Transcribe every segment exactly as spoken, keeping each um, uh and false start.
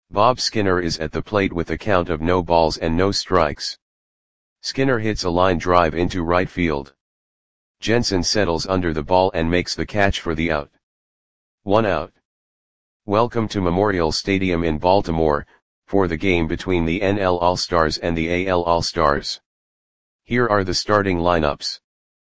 Bob Skinner is at the plate with a count of no balls and no strikes. Skinner hits a line drive into right field. Jensen settles under the ball and makes the catch for the out. One out. Welcome to Memorial Stadium in Baltimore, for the game between the N L All-Stars and the A L All-Stars. Here are the starting lineups.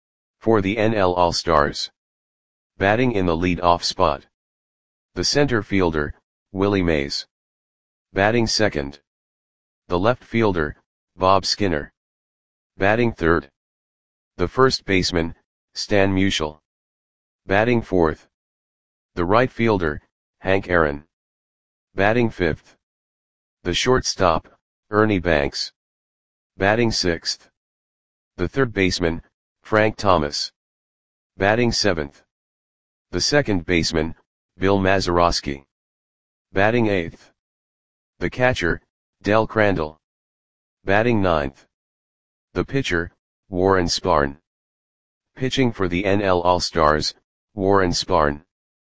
For the N L All-Stars. Batting in the lead-off spot. The center fielder, Willie Mays. Batting second. The left fielder, Bob Skinner. Batting third. The first baseman, Stan Musial. Batting fourth. The right fielder, Hank Aaron. Batting fifth. The shortstop, Ernie Banks. Batting sixth. The third baseman, Frank Thomas. Batting seventh. The second baseman, Bill Mazeroski. Batting eighth. The catcher, Del Crandall. Batting ninth. The pitcher, Warren Spahn. Pitching for the N L All-Stars, Warren Spahn.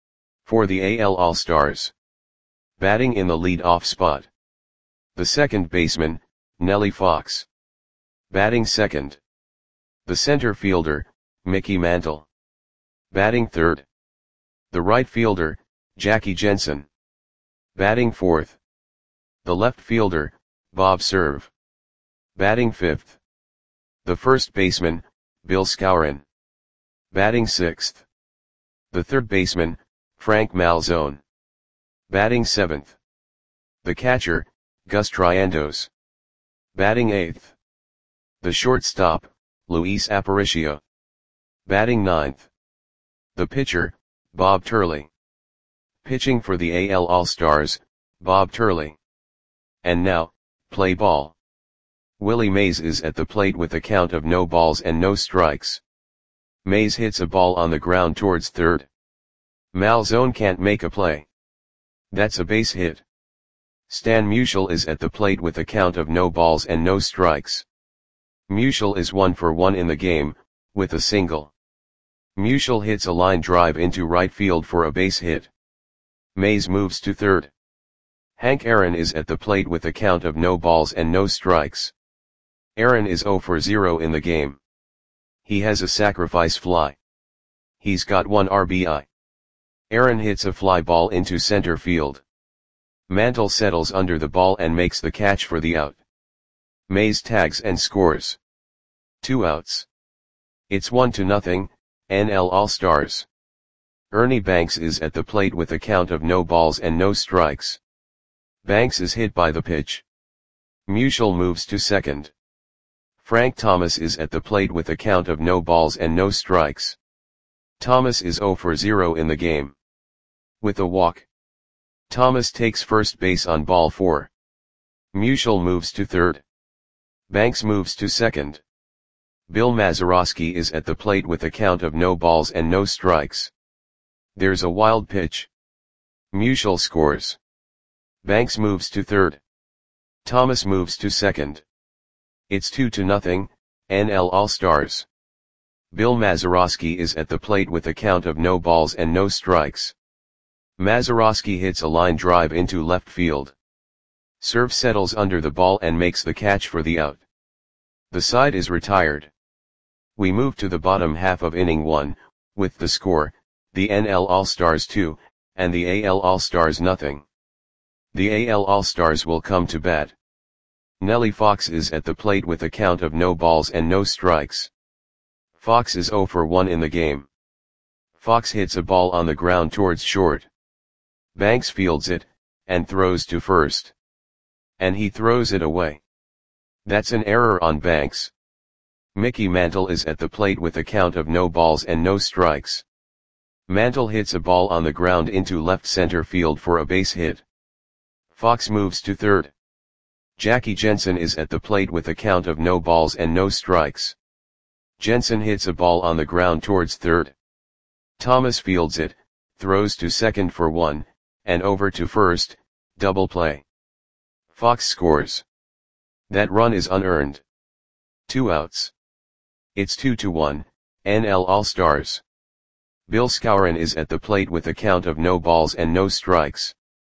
For the A L All-Stars. Batting in the lead-off spot. The second baseman, Nellie Fox. Batting second. The center fielder, Mickey Mantle. Batting third. The right fielder, Jackie Jensen. Batting fourth. The left fielder, Bob Cerv. Batting fifth. The first baseman, Bill Skowron. Batting sixth. The third baseman, Frank Malzone. Batting seventh. The catcher, Gus Triandos. Batting eighth. The shortstop, Luis Aparicio. Batting ninth. The pitcher, Bob Turley. Pitching for the A L All-Stars, Bob Turley. And now, play ball. Willie Mays is at the plate with a count of no balls and no strikes. Mays hits a ball on the ground towards third. Malzone can't make a play. That's a base hit. Stan Musial is at the plate with a count of no balls and no strikes. Musial is one for one in the game, with a single. Musial hits a line drive into right field for a base hit. Mays moves to third. Hank Aaron is at the plate with a count of no balls and no strikes. Aaron is zero for zero in the game. He has a sacrifice fly. He's got one R B I. Aaron hits a fly ball into center field. Mantle settles under the ball and makes the catch for the out. Mays tags and scores. Two outs. It's one to nothing, N L All-Stars. Ernie Banks is at the plate with a count of no balls and no strikes. Banks is hit by the pitch. Musial moves to second. Frank Thomas is at the plate with a count of no balls and no strikes. Thomas is zero for zero in the game. With a walk. Thomas takes first base on ball four. Musial moves to third. Banks moves to second. Bill Mazeroski is at the plate with a count of no balls and no strikes. There's a wild pitch. Musial scores. Banks moves to third. Thomas moves to second. It's two to nothing, N L All-Stars. Bill Mazeroski is at the plate with a count of no balls and no strikes. Mazeroski hits a line drive into left field. Cerv settles under the ball and makes the catch for the out. The side is retired. We move to the bottom half of inning one, with the score, the N L All-Stars two, and the A L All-Stars nothing. The A L All-Stars will come to bat. Nellie Fox is at the plate with a count of no balls and no strikes. Fox is zero for one in the game. Fox hits a ball on the ground towards short. Banks fields it, and throws to first. And he throws it away. That's an error on Banks. Mickey Mantle is at the plate with a count of no balls and no strikes. Mantle hits a ball on the ground into left center field for a base hit. Fox moves to third. Jackie Jensen is at the plate with a count of no balls and no strikes. Jensen hits a ball on the ground towards third. Thomas fields it, throws to second for one, and over to first, double play. Fox scores. That run is unearned. Two outs. It's two to one, N L All-Stars. Bill Skowron is at the plate with a count of no balls and no strikes.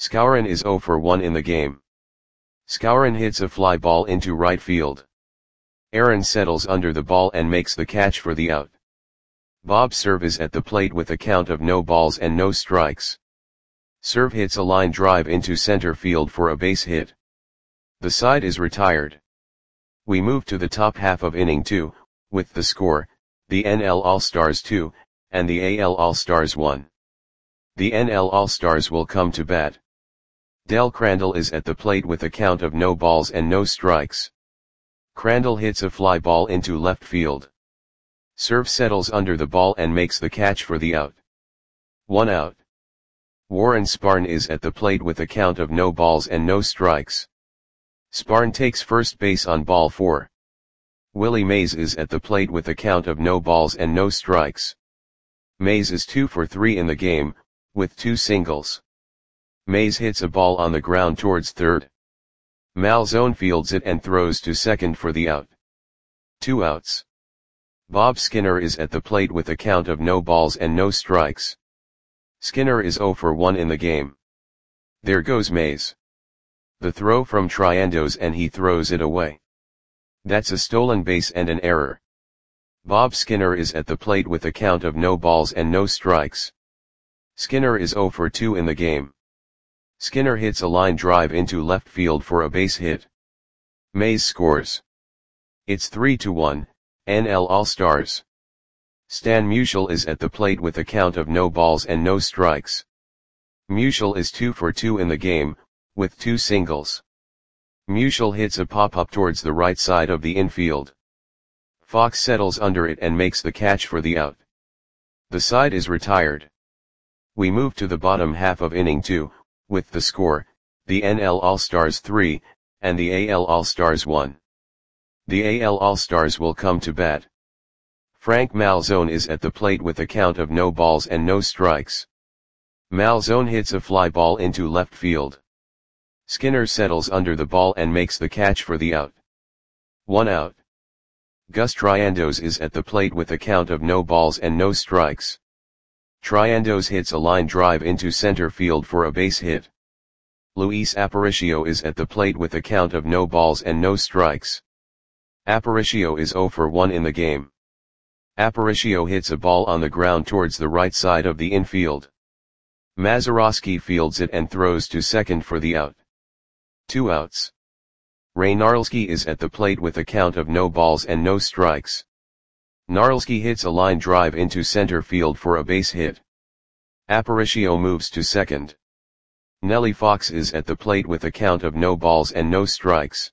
Skowron is zero for one in the game. Skowron hits a fly ball into right field. Aaron settles under the ball and makes the catch for the out. Bob's serve is at the plate with a count of no balls and no strikes. Serve hits a line drive into center field for a base hit. The side is retired. We move to the top half of inning two, with the score, the N L All-Stars two, and the A L All-Stars one. The N L All-Stars will come to bat. Del Crandall is at the plate with a count of no balls and no strikes. Crandall hits a fly ball into left field. Serve settles under the ball and makes the catch for the out. One out. Warren Sparn is at the plate with a count of no balls and no strikes. Sparn takes first base on ball four. Willie Mays is at the plate with a count of no balls and no strikes. Mays is two for three in the game, with two singles. Mays hits a ball on the ground towards third. Malzone fields it and throws to second for the out. Two outs. Bob Skinner is at the plate with a count of no balls and no strikes. Skinner is zero for one in the game. There goes Mays. The throw from Triandos and he throws it away. That's a stolen base and an error. Bob Skinner is at the plate with a count of no balls and no strikes. Skinner is zero for two in the game. Skinner hits a line drive into left field for a base hit. Mays scores. It's three to one, N L All-Stars. Stan Musial is at the plate with a count of no balls and no strikes. Musial is two for two in the game, with two singles. Musial hits a pop-up towards the right side of the infield. Fox settles under it and makes the catch for the out. The side is retired. We move to the bottom half of inning two, with the score, the N L All-Stars three, and the A L All-Stars one. The A L All-Stars will come to bat. Frank Malzone is at the plate with a count of no balls and no strikes. Malzone hits a fly ball into left field. Skinner settles under the ball and makes the catch for the out. One out. Gus Triandos is at the plate with a count of no balls and no strikes. Triandos hits a line drive into center field for a base hit. Luis Aparicio is at the plate with a count of no balls and no strikes. Aparicio is zero for one in the game. Aparicio hits a ball on the ground towards the right side of the infield. Mazeroski fields it and throws to second for the out. Two outs. Ray Narlski is at the plate with a count of no balls and no strikes. Narlski hits a line drive into center field for a base hit. Aparicio moves to second. Nellie Fox is at the plate with a count of no balls and no strikes.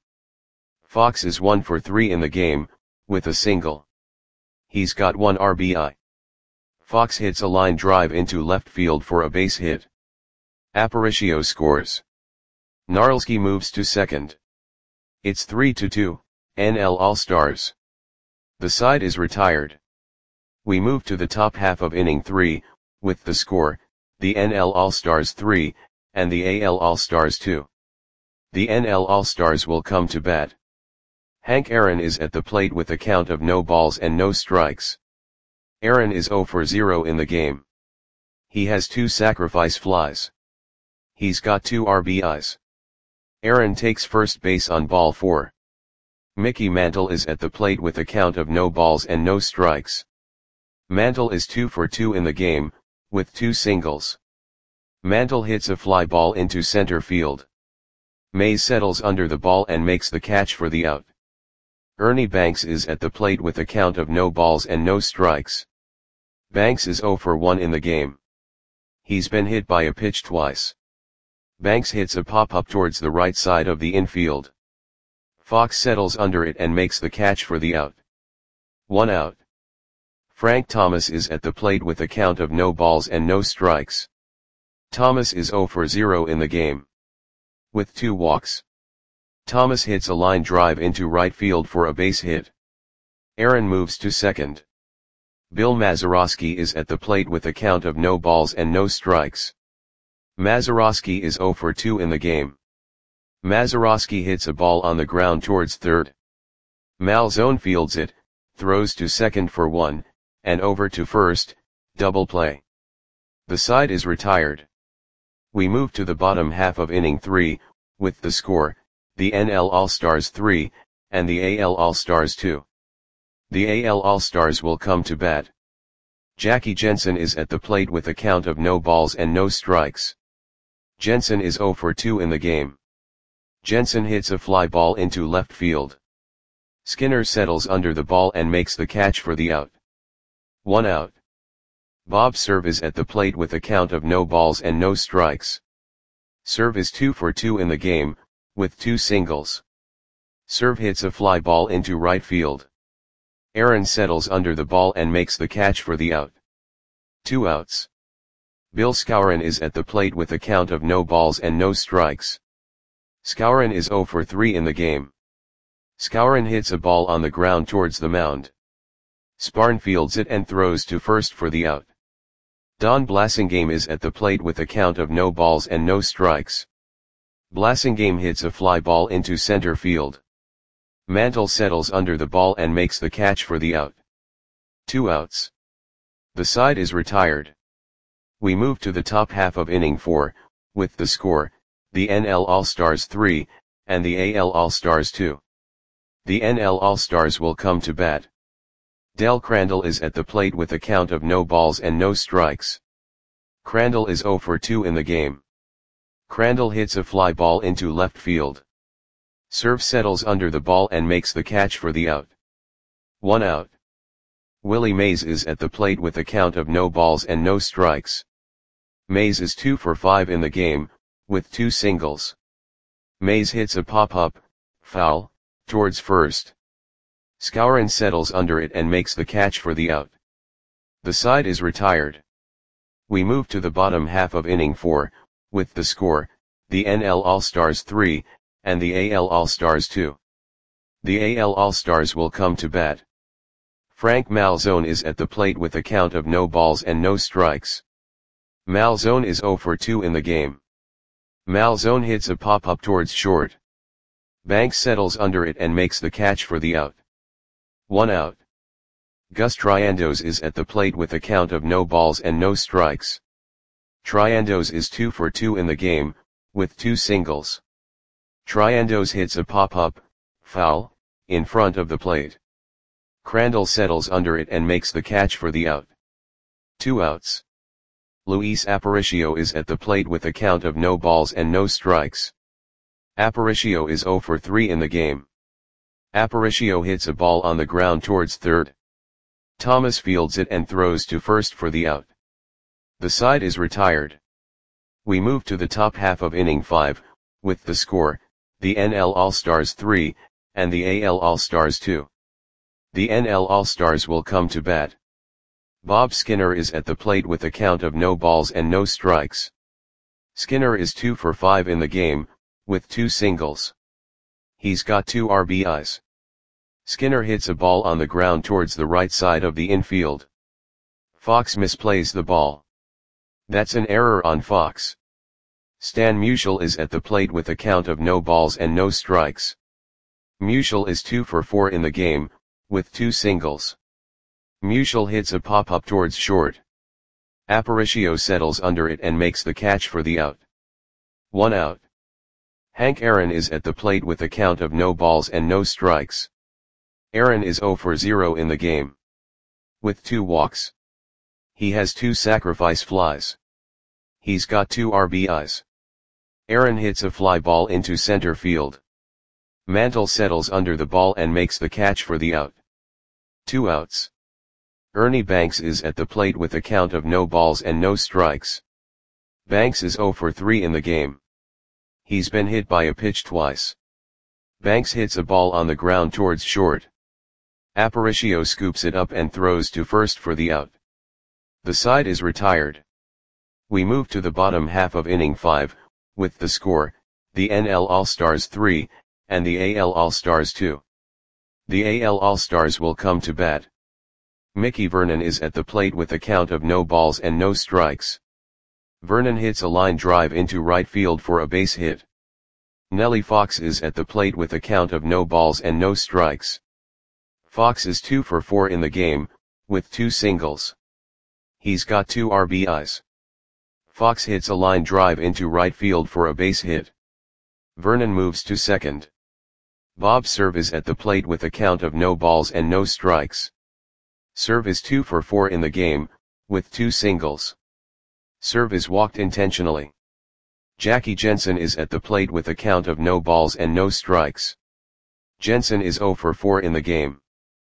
Fox is one for three in the game, with a single. He's got one R B I. Fox hits a line drive into left field for a base hit. Aparicio scores. Narlski moves to second. It's three to two, N L All-Stars. The side is retired. We move to the top half of inning three, with the score, the N L All-Stars three, and the A L All-Stars two. The N L All-Stars will come to bat. Hank Aaron is at the plate with a count of no balls and no strikes. Aaron is zero for zero in the game. He has two sacrifice flies. He's got two R B Is. Aaron takes first base on ball four. Mickey Mantle is at the plate with a count of no balls and no strikes. Mantle is two for two in the game, with two singles. Mantle hits a fly ball into center field. Mays settles under the ball and makes the catch for the out. Ernie Banks is at the plate with a count of no balls and no strikes. Banks is zero for one in the game. He's been hit by a pitch twice. Banks hits a pop-up towards the right side of the infield. Fox settles under it and makes the catch for the out. One out. Frank Thomas is at the plate with a count of no balls and no strikes. Thomas is zero for zero in the game. With two walks. Thomas hits a line drive into right field for a base hit. Aaron moves to second. Bill Mazeroski is at the plate with a count of no balls and no strikes. Mazeroski is zero for two in the game. Mazeroski hits a ball on the ground towards third. Malzone fields it, throws to second for one, and over to first, double play. The side is retired. We move to the bottom half of inning three, with the score, the N L All-Stars three, and the A L All-Stars two. The A L All-Stars will come to bat. Jackie Jensen is at the plate with a count of no balls and no strikes. Jensen is zero for two in the game. Jensen hits a fly ball into left field. Skinner settles under the ball and makes the catch for the out. One out. Bob Cerv is at the plate with a count of no balls and no strikes. Cerv is two for two in the game, with two singles. Cerv hits a fly ball into right field. Aaron settles under the ball and makes the catch for the out. Two outs. Bill Skowron is at the plate with a count of no balls and no strikes. Skowron is zero for three in the game. Skowron hits a ball on the ground towards the mound. Sparn fields it and throws to first for the out. Don Blasingame is at the plate with a count of no balls and no strikes. Blasingame hits a fly ball into center field. Mantle settles under the ball and makes the catch for the out. Two outs. The side is retired. We move to the top half of inning four, with the score, the N L All-Stars three, and the A L All-Stars two. The N L All-Stars will come to bat. Del Crandall is at the plate with a count of no balls and no strikes. Crandall is zero for two in the game. Crandall hits a fly ball into left field. Cerv settles under the ball and makes the catch for the out. One out. Willie Mays is at the plate with a count of no balls and no strikes. Mays is two for five in the game, with two singles. Mays hits a pop-up, foul, towards first. Skowron settles under it and makes the catch for the out. The side is retired. We move to the bottom half of inning four, with the score, the N L All-Stars three, and the A L All-Stars two. The A L All-Stars will come to bat. Frank Malzone is at the plate with a count of no balls and no strikes. Malzone is zero for two in the game. Malzone hits a pop-up towards short. Banks settles under it and makes the catch for the out. One out. Gus Triandos is at the plate with a count of no balls and no strikes. Triandos is two for two in the game, with two singles. Triandos hits a pop-up, foul, in front of the plate. Crandall settles under it and makes the catch for the out. Two outs. Luis Aparicio is at the plate with a count of no balls and no strikes. Aparicio is zero for three in the game. Aparicio hits a ball on the ground towards third. Thomas fields it and throws to first for the out. The side is retired. We move to the top half of inning five, with the score, the N L All-Stars three, and the A L All-Stars two. The N L All-Stars will come to bat. Bob Skinner is at the plate with a count of no balls and no strikes. Skinner is two for five in the game, with two singles. He's got two R B Is. Skinner hits a ball on the ground towards the right side of the infield. Fox misplays the ball. That's an error on Fox. Stan Musial is at the plate with a count of no balls and no strikes. Musial is two for four in the game, with two singles. Musial hits a pop-up towards short. Aparicio settles under it and makes the catch for the out. One out. Hank Aaron is at the plate with a count of no balls and no strikes. Aaron is zero for zero in the game. With two walks. He has two sacrifice flies. He's got two R B Is. Aaron hits a fly ball into center field. Mantle settles under the ball and makes the catch for the out. Two outs. Ernie Banks is at the plate with a count of no balls and no strikes. Banks is zero for three in the game. He's been hit by a pitch twice. Banks hits a ball on the ground towards short. Aparicio scoops it up and throws to first for the out. The side is retired. We move to the bottom half of inning five, with the score, the N L All-Stars three, and the A L All-Stars two. The A L All-Stars will come to bat. Mickey Vernon is at the plate with a count of no balls and no strikes. Vernon hits a line drive into right field for a base hit. Nellie Fox is at the plate with a count of no balls and no strikes. Fox is two for four in the game, with two singles. He's got two R B Is. Fox hits a line drive into right field for a base hit. Vernon moves to second. Bob's serve is at the plate with a count of no balls and no strikes. Serve is two for four in the game, with two singles. Serve is walked intentionally. Jackie Jensen is at the plate with a count of no balls and no strikes. Jensen is zero for four in the game.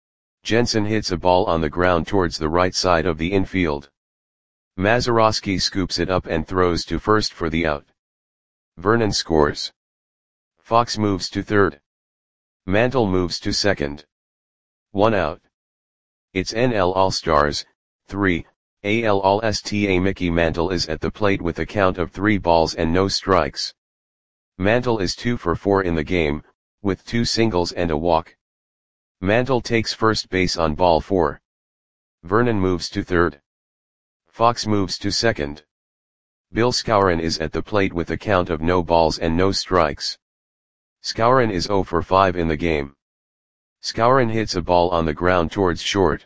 Jensen hits a ball on the ground towards the right side of the infield. Mazeroski scoops it up and throws to first for the out. Vernon scores. Fox moves to third. Mantle moves to second. One out. It's N L All-Stars, three, A L All-Star. Mickey Mantle is at the plate with a count of three balls and no strikes. Mantle is two for four in the game, with two singles and a walk. Mantle takes first base on ball four. Vernon moves to third. Fox moves to second. Bill Skowron is at the plate with a count of no balls and no strikes. Skowron is zero for five in the game. Skowron hits a ball on the ground towards short.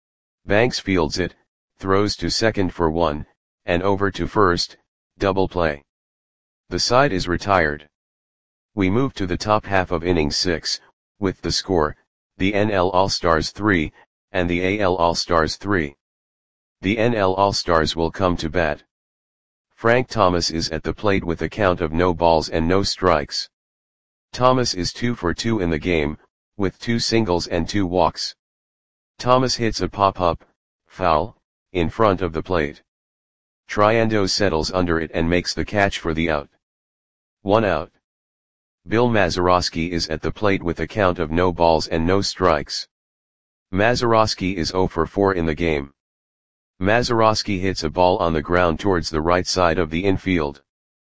Banks fields it, throws to second for one, and over to first, double play. The side is retired. We move to the top half of inning six, with the score, the N L All-Stars three, and the A L All-Stars three. The N L All-Stars will come to bat. Frank Thomas is at the plate with a count of no balls and no strikes. Thomas is two for two in the game, with two singles and two walks. Thomas hits a pop-up, foul, in front of the plate. Triando settles under it and makes the catch for the out. One out. Bill Mazeroski is at the plate with a count of no balls and no strikes. Mazeroski is zero for four in the game. Mazeroski hits a ball on the ground towards the right side of the infield.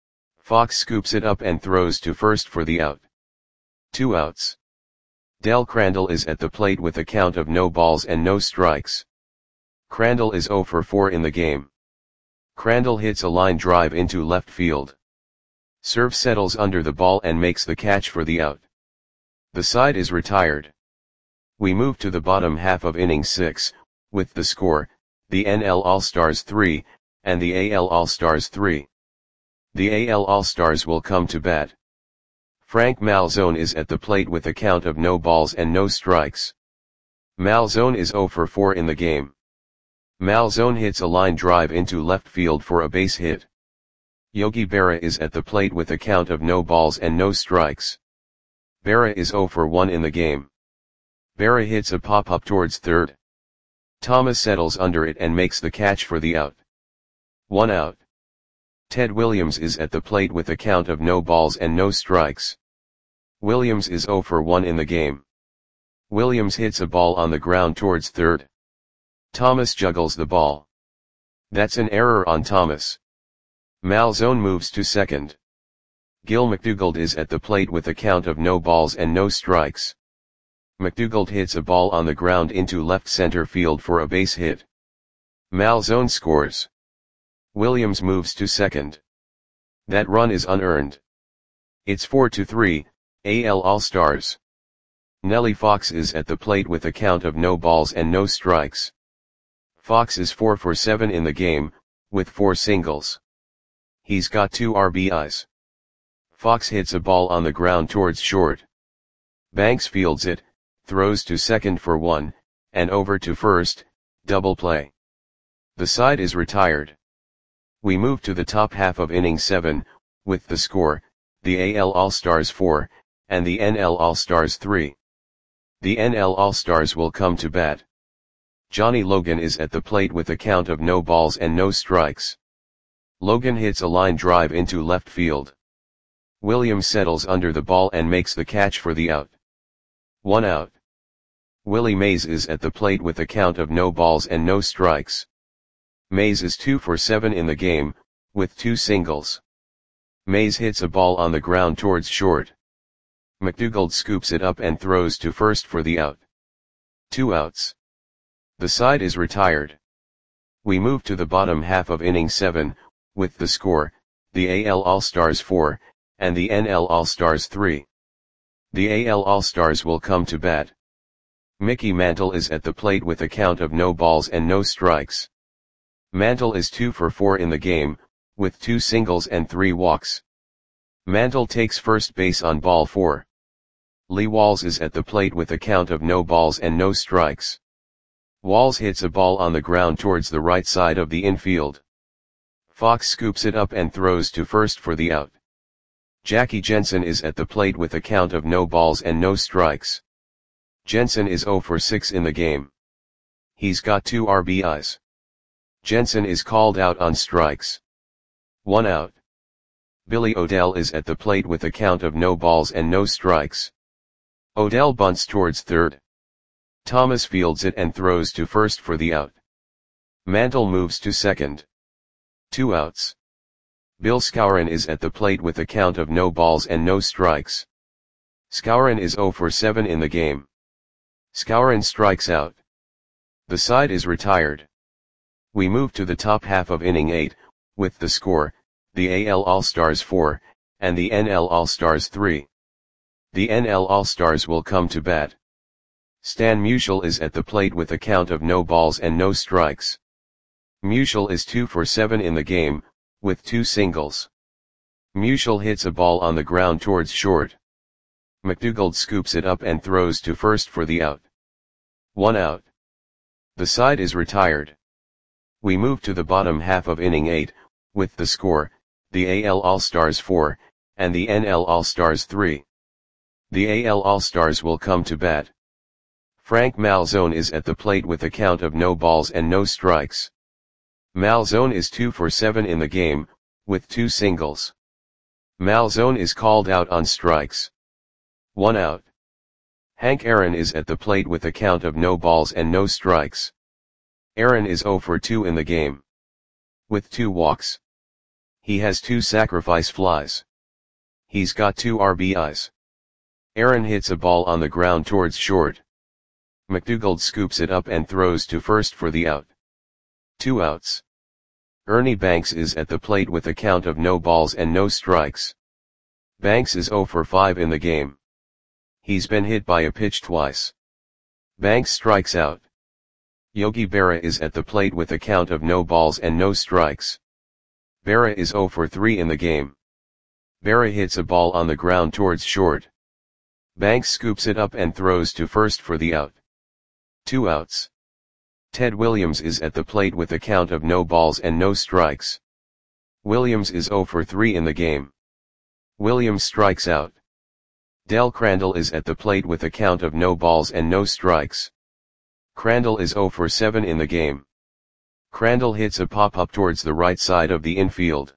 Fox scoops it up and throws to first for the out. Two outs. Del Crandall is at the plate with a count of no balls and no strikes. Crandall is zero for four in the game. Crandall hits a line drive into left field. Serve settles under the ball and makes the catch for the out. The side is retired. We move to the bottom half of inning six, with the score, the N L All-Stars three, and the A L All-Stars three. The A L All-Stars will come to bat. Frank Malzone is at the plate with a count of no balls and no strikes. Malzone is zero for four in the game. Malzone hits a line drive into left field for a base hit. Yogi Berra is at the plate with a count of no balls and no strikes. Berra is zero for one in the game. Berra hits a pop-up towards third. Thomas settles under it and makes the catch for the out. One out. Ted Williams is at the plate with a count of no balls and no strikes. Williams is zero for one in the game. Williams hits a ball on the ground towards third. Thomas juggles the ball. That's an error on Thomas. Malzone moves to second. Gil McDougald is at the plate with a count of no balls and no strikes. McDougald hits a ball on the ground into left center field for a base hit. Malzone scores. Williams moves to second. That run is unearned. It's four to three, A L All-Stars. Nellie Fox is at the plate with a count of no balls and no strikes. Fox is four for seven in the game, with four singles. He's got two R B Is. Fox hits a ball on the ground towards short. Banks fields it, throws to second for one, and over to first, double play. The side is retired. We move to the top half of inning seven, with the score, the A L All-Stars four, and the N L All-Stars three. The N L All-Stars will come to bat. Johnny Logan is at the plate with a count of no balls and no strikes. Logan hits a line drive into left field. Williams settles under the ball and makes the catch for the out. One out. Willie Mays is at the plate with a count of no balls and no strikes. Mays is two for seven in the game, with two singles. Mays hits a ball on the ground towards short. McDougald scoops it up and throws to first for the out. Two outs. The side is retired. We move to the bottom half of inning seven, with the score, the A L All-Stars four, and the N L All-Stars three. The A L All-Stars will come to bat. Mickey Mantle is at the plate with a count of no balls and no strikes. Mantle is two for four in the game, with two singles and three walks. Mantle takes first base on ball four. Lee Walls is at the plate with a count of no balls and no strikes. Walls hits a ball on the ground towards the right side of the infield. Fox scoops it up and throws to first for the out. Jackie Jensen is at the plate with a count of no balls and no strikes. Jensen is zero for six in the game. He's got two R B Is. Jensen is called out on strikes. One out. Billy O'Dell is at the plate with a count of no balls and no strikes. O'Dell bunts towards third. Thomas fields it and throws to first for the out. Mantle moves to second. Two outs. Bill Skowron is at the plate with a count of no balls and no strikes. Skowron is zero for seven in the game. Skowron strikes out. The side is retired. We move to the top half of inning eight, with the score, the A L All-Stars four, and the N L All-Stars three. The N L All-Stars will come to bat. Stan Musial is at the plate with a count of no balls and no strikes. Musial is two for seven in the game, with two singles. Musial hits a ball on the ground towards short. McDougald scoops it up and throws to first for the out. One out. The side is retired. We move to the bottom half of inning eight, with the score, the A L All-Stars four, and the N L All-Stars three. The A L All-Stars will come to bat. Frank Malzone is at the plate with a count of no balls and no strikes. Malzone is two for seven in the game, with two singles. Malzone is called out on strikes. One out. Hank Aaron is at the plate with a count of no balls and no strikes. Aaron is zero for two in the game, with two walks. He has two sacrifice flies. He's got two R B Is. Aaron hits a ball on the ground towards short. McDougald scoops it up and throws to first for the out. Two outs. Ernie Banks is at the plate with a count of no balls and no strikes. Banks is zero for five in the game. He's been hit by a pitch twice. Banks strikes out. Yogi Berra is at the plate with a count of no balls and no strikes. Berra is zero for three in the game. Berra hits a ball on the ground towards short. Banks scoops it up and throws to first for the out. Two outs. Ted Williams is at the plate with a count of no balls and no strikes. Williams is zero for three in the game. Williams strikes out. Del Crandall is at the plate with a count of no balls and no strikes. Crandall is zero for seven in the game. Crandall hits a pop-up towards the right side of the infield.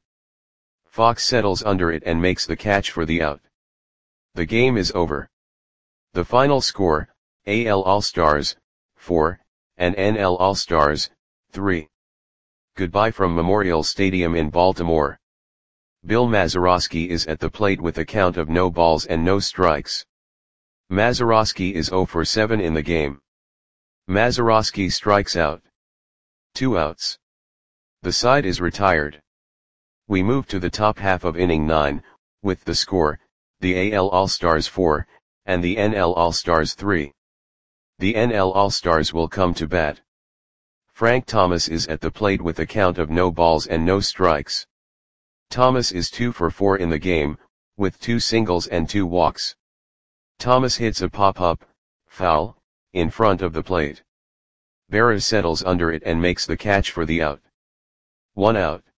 Fox settles under it and makes the catch for the out. The game is over. The final score, A L All-Stars, four, and N L All-Stars, three. Goodbye from Memorial Stadium in Baltimore. Bill Mazeroski is at the plate with a count of no balls and no strikes. Mazeroski is zero for seven in the game. Mazeroski strikes out. Two outs. The side is retired. We move to the top half of inning nine, with the score, the A L All-Stars four, and the N L All-Stars three. The N L All-Stars will come to bat. Frank Thomas is at the plate with a count of no balls and no strikes. Thomas is two for four in the game, with two singles and two walks. Thomas hits a pop-up, foul, in front of the plate. Berra settles under it and makes the catch for the out. One out.